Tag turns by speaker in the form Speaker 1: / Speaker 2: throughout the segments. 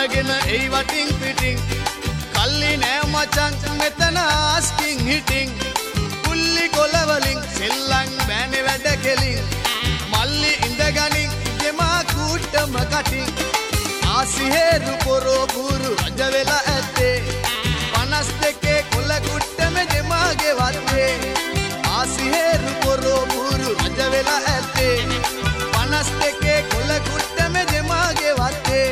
Speaker 1: අරගෙන එයි වටින් පිටින් කල්ලි නෑ මචං මෙතන ආස්කින් හිටින් කුල්ලි කොලවලින් සෙල්ලම් බෑනේ වැඩ කෙලින් මල්ලි ඉඳගනින් දෙමා කූටම කටින් ආසිහෙරු පොරෝ පුරු රජ වෙලා ඇත්තේ 52 කොල කුට්ටම දෙමාගේ වත්තේ ආසිහෙරු පොරෝ පුරු රජ වෙලා ඇත්තේ 52 කොල කුට්ටම දෙමාගේ වත්තේ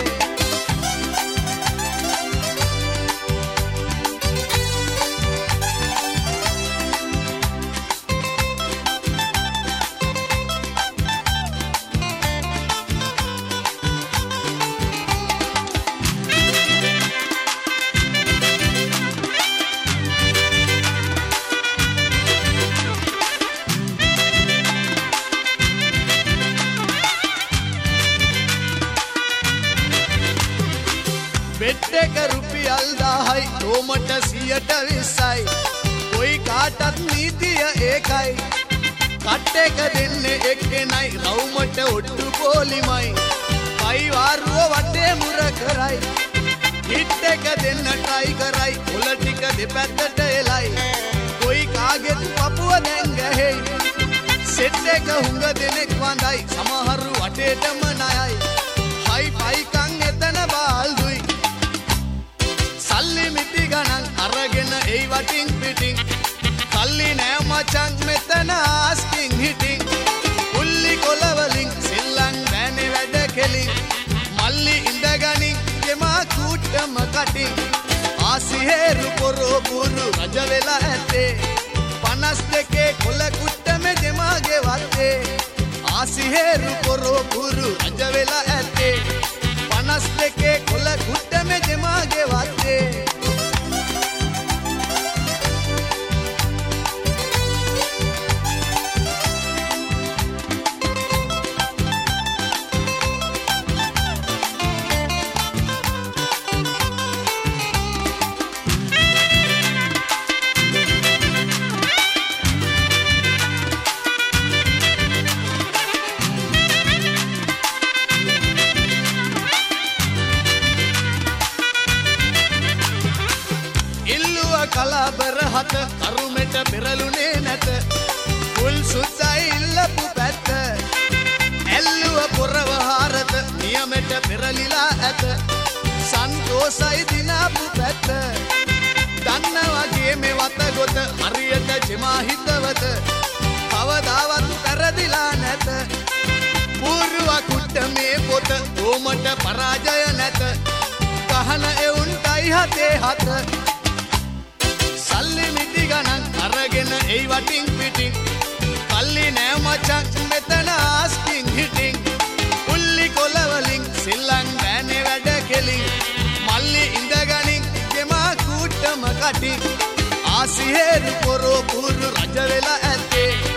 Speaker 1: बेटे का रुपया दाई रोमट सियट विसाई कोई काटत नीतिय एकाई कट्टे का देन्ने एके नाई रौमट उट्टु पोली माई पाई वारुव वटे मुर कराई हिट्टे का देन्न ट्राई कराई उलटी का देपැත්තට එලයි कोई कागे पपुव දැන් ගැහෙයි සෙට් එක හුඟ දෙනෙක් වඳයි සමහරු වටේටම ණයයි හයි පයි කන් එතන බාල්දුයි සල්ලි මිටි ගණන් අරගෙන එයි වටින් පිටින් සල්ලි නෑ මචං මෙතන ආස්කින් හිටින් කුල්ලි කොලවලින් සෙල්ලම් බෑනේ වැඩ කෙලින් මල්ලි ඉඳගනින් දෙමා කූට්ටම කටින් ආසිහෙරු පොරෝ පුරු රජ වෙලා ඇත්තේ 52 කොල කුට්ටම දෙමාගේ වත්තේ ආසිහෙරු පොරෝ පුරු රජ වෙලා ඇත්තේ 52 කොල කුට්ටම දෙමාගේ වත්තේ කලබර හත කරුමෙට පෙරළුනේ නැත කුල් සුසයි ඉල්ලපු පැත්ත ඇල්ලුව පොරව හාරත නියමෙට පෙරලිලා ඇත සන්තෝසයි දිනාපු පැත්ත දන්න වගේ මේ වත ගොත හරියට ජෙමා හිතවත කවදාවත් පෙරදිලා නැත පූර්ව කුට්ට මේ පොත ඕමට පරාජය නැත කහන එවුන්ටයි හතේ හත සල්ලි මිටි ගණන් අරගෙන එයි වටින් පිටින් කල්ලි නෑ මචං මෙතන ආස්කින් හිටින් කුල්ලි කොලවලින් සෙල්ලම් බෑනේ වැඩ කෙලින් මල්ලි ඉඳගනින් දෙමා කූට්ටම කටින් ආසිහෙරු පොරෝ පුරු රජ වෙලා ඇත්තේ